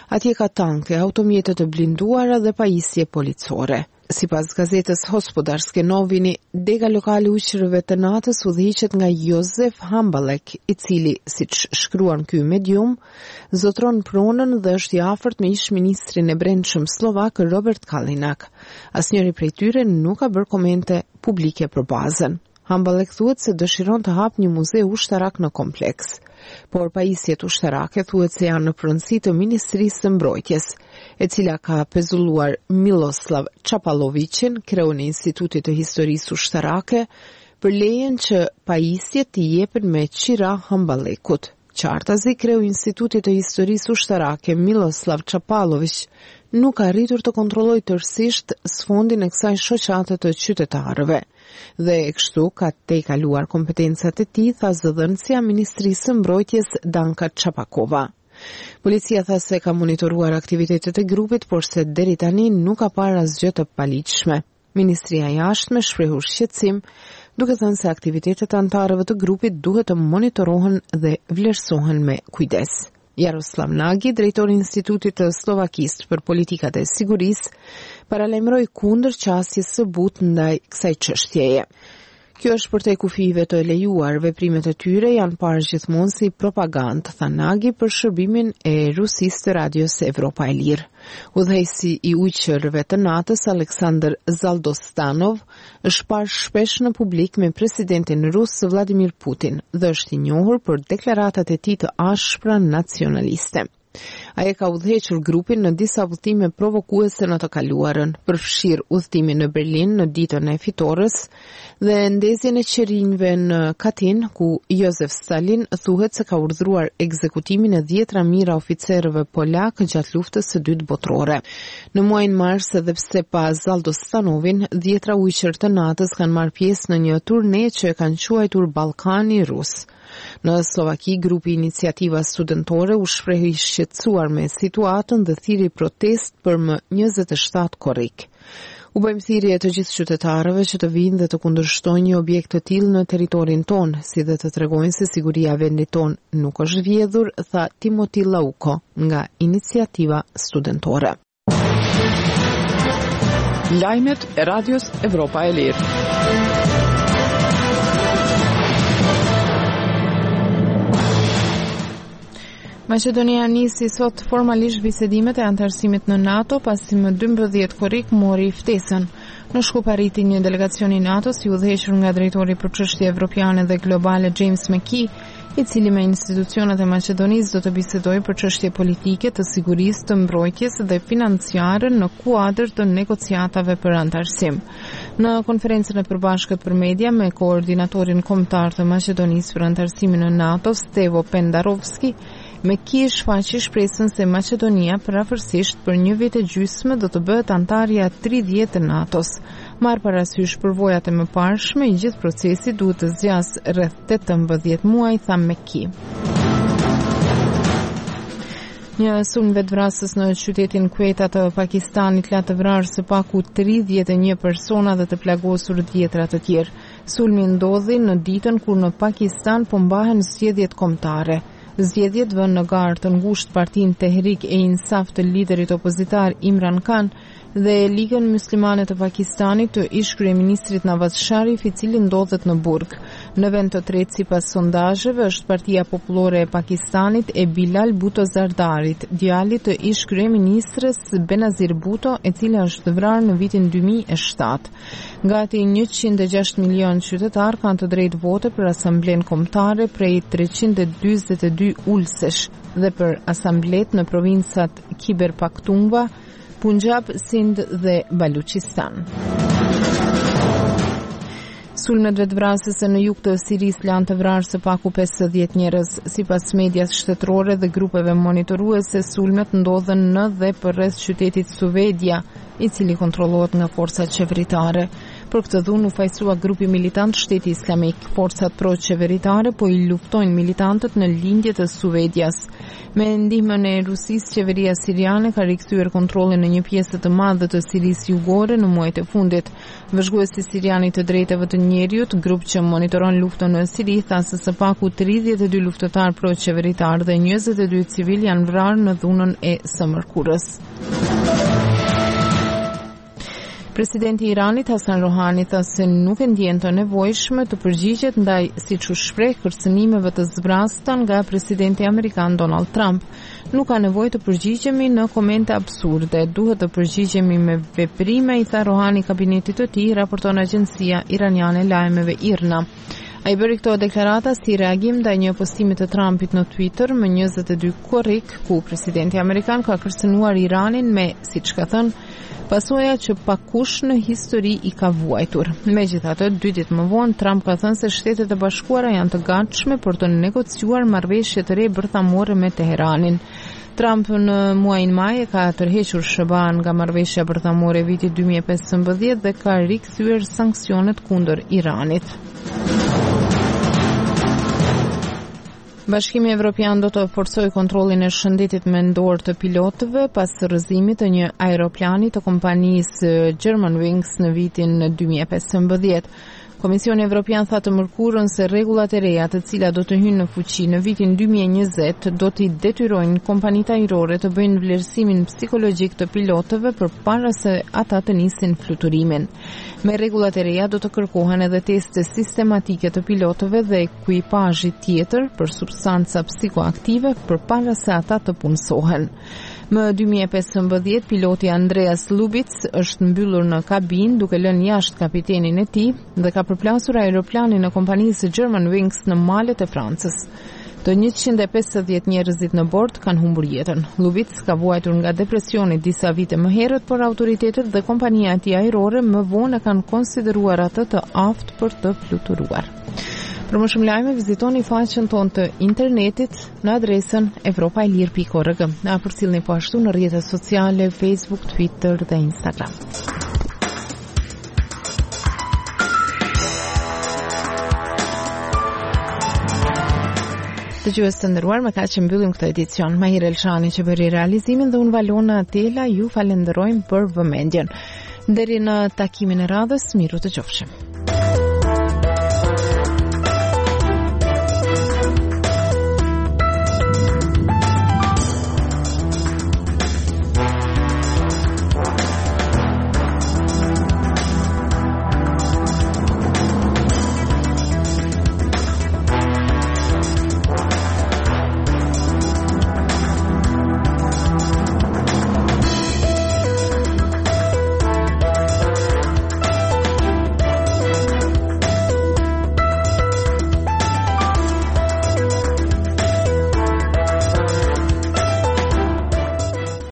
Atje ka tanke, automjete të blinduara dhe pajisje policore. Sipas gazetës Hospodarske Novini, dega lokale ushqyerëve të natës udhëhiqet nga Jozef Hambalek, I cili, siç shkruan ky medium, zotron pronën dhe është I afërt me ish-ministrin e brendshëm slovak Robert Kalinak. Asnjëri prej tyre nuk ka bërë komente publike për bazën. Hambalek thuhet se dëshiron të hapë një muze ushtarak në kompleks, por pajisjet ushtarake thuhet se janë në pronësi të Ministrisë së Mbrojtjes, e cila ka pezulluar Miloslav Čapalovićin, kreun e Institutit të Historisë Ushtarake, për lejen që pajisjet t'i jepen me qira Hambalekut. Qartazi, kreu I Institutit të Historisë Ushtarake Miloslav Čapalović nuk ka arritur të kontrollojë tërësisht sfondin e kësaj shoqate të qytetarëve dhe e kështu ka tejkaluar kompetencat e tij, tha zëdhënësja Ministrisë së Mbrojtjes Danka Čapakova. Policia tha se ka monitoruar aktivitetet e grupit, por se deri tani nuk ka parë asgjë të paligjshme. Ministria e Jashtme shprehur shqetësim, duke thënë se aktivitetet antarëve të grupit duhet të monitorohen dhe vlerësohen me kujdes. Jaroslav Nagy, drejtori I Institutit të Slovakisë për politikat e sigurisë, paralajmëroi kundër qasjes së butë ndaj kësaj çështjeje. Kjo është për te kufive të lejuar, veprimet e tyre janë parë gjithmonë si propagandë, tha Nagy për shërbimin e Rusisë të radios Evropa e Lirë. Udhëheqësi I ushqyerëve të natës Aleksandr Zaldostanov është parë shpesh në publik me presidentin rus Vladimir Putin dhe është I njohur për deklaratat e tij të ashpra nacionaliste. Ai ka udhëhequr grupin në disa udhëtime provokuese në të kaluarën, përfshir udhëtimin në Berlin në ditën e fitores dhe ndezjen e qerinjve në Katin, ku Josef Stalin thuhet se ka urdhëruar ekzekutimin e 10 mijëra oficerëve polak gjatë luftës së dytë botërore. Në muajin mars, edhe pse pa Zaldostanovin, 10 ushqyer të natës kanë marrë pjesë në një turne që e kanë quajtur Ballkani Rus. Në Slovaki, grupi Iniciativa Studentore u shprehi I shqetësuar me situatën dhe thiri protest për më 27 korrik. U bëjmë thirrje të gjithë qytetarëve që të vinë dhe të kundërshtojnë një objekt të tillë në territorin tonë, si dhe të tregojnë se siguria e vendit tonë nuk është vjedhur, tha Timoti Lauko nga Iniciativa Studentore. Lajmet e Radios Evropa e Lirë. Maqedonia nisi sot formalisht bisedimet e antarësimit në NATO pasi më 12 korrik mori ftesën. Në Shkup arriti një delegacion I NATO-s I udhëhequr nga drejtori për çështje evropiane dhe globale James McKee, I cili me institucionet e Maqedonisë do të bisedojë për çështje politike, të sigurisë, të mbrojtjes dhe financiare në kuadër të negociatave për antarësim. Në konferencën e përbashkët për media me koordinatorin kombëtar të Maqedonisë për antarësimin në NATO, Stevo Pendarovski, McKee shfaqi shpresën se Maqedonia parafërsisht për një vit e gjysmë do të bëhet antarja 30 e NATO-s. Marr parasysh përvojat e mëparshme, I gjithë procesi duhet të zgjasë rreth 18 muaj, tha McKee. Një sulm vetvrasës në qytetin Quetta të Pakistanit la të vrarë së paku 31 persona dhe të plagosur 10 të tjerë. Sulmi ndodhi në ditën kur në Pakistan po mbahen zgjedhjet kombëtare. Zgjedhjet vënë në garë të ngushtë partinë Tehrik e Insaf të liderit opozitar Imran Khan dhe Ligën Muslimane të Pakistanit të ish kryeministrit Nawaz Sharif, I cili ndodhet në Burg. Në vend të tretë sipas sondazheve është Partia Popullore e Pakistanit e Bilal Bhutto Zardarit, djalit të ish kryeministres Benazir Bhutto, e cila është vrarë në vitin 2007. Gati 106 milion qytetar kanë të drejtë vote për asamblen kombëtare prej 342 ulësesh dhe për asamblet në provincat Khyber Pakhtunkhwa, Punjab, Sindh dhe Baluchistan. Sulmet vetvrasëse në jug të Sirisë lanë të vrarë së paku 50 njerëz. Sipas medias shtetërore dhe grupeve monitoruese, sulmet ndodhen në dhe përreth qytetit Suvedja, I cili kontrollohet nga forcat qeveritare. Për këtë dhunë u fajsua grupi militant Shteti Islamik. Forcat pro-qeveritare po i luftojnë militantët në lindje të Suvedjas. Me ndihmën e Rusisë, qeveria siriane ka rikthyer kontrollin në një pjesë të madhe të Sirisë jugore në muajt e fundit. Vëzhguesi siriani të drejtave të njeriut, grup që monitoron luftën në Siri, tha se së paku 32 luftëtar pro-qeveritar dhe 22 civil janë vrarë në dhunën e së mërkurës. Presidenti i Iranit Hasan Rohani tha se nuk e ndjen të nevojshme të përgjigjet ndaj, siç u shpreh, kërcënimeve të zbrasta nga presidenti amerikan Donald Trump. Nuk ka nevojë të përgjigjemi në komente absurde, duhet të përgjigjemi me veprime, i tha Rohani kabinetit të tij, raporton agjencia iraniane e lajmeve IRNA. Ai bëri këto deklarata si reagim ndaj një postimi të Trumpit në Twitter më 22 korrik, ku presidenti amerikan ka kërcënuar Iranin me, siç ka thënë, pasoja që pakush në histori i ka vuajtur. Megjithatë, 2 ditë më vonë, Trump ka thënë se Shtetet e Bashkuara janë të gatshme për të negociuar marrëveshje të re bërthamore me Teheranin. Trump në muajin maj e ka tërhequr SHBA-n nga marrëveshja bërthamore e vitit 2015 dhe ka rikthyer sanksionet kundër Iranit. Bashkimi Evropian do të forcojë kontrollin e shëndetit mendor të pilotëve pas rrëzimit të një aeroplani të kompanisë Germanwings në vitin 2015. Komisioni Evropian tha të mërkurën se rregullat e reja të cilat do të hyjnë në fuqi në vitin 2020 do t'i detyrojnë kompanitë ajrore të bëjnë vlerësimin psikologjik të pilotëve përpara se ata të nisin fluturimin. Me rregullat e reja do të kërkohen edhe teste sistematike të pilotëve dhe ekuipazhit tjetër për substanca psikoaktive përpara se ata të punësohen. Më 2015, piloti Andreas Lubitz është mbyllur në kabinë duke lënë jashtë kapitenin e tij dhe ka përplasur aeroplanin në kompanisë Germanwings në malet e Francës. Të 150 njerëzit në bord kanë humbur jetën. Lubitz ka vuajtur nga depresioni disa vite më herët, por autoritetet dhe kompania e tij ajrore më vonë kanë konsideruar atë të aftë për të fluturuar. Për më shumë lajme, vizitoni faqen tonë të internetit në adresën evropaelir.org. Na përcjellni po ashtu në rrjetet sociale, Facebook, Twitter dhe Instagram. Dëgjues të nderuar, me kaq që mbyllim këtë edicion. Mahir Elshani që bëri realizimin dhe unë Valona Atela ju falenderojmë për vëmendjen. Deri në takimin e radhës, miru të qofshim.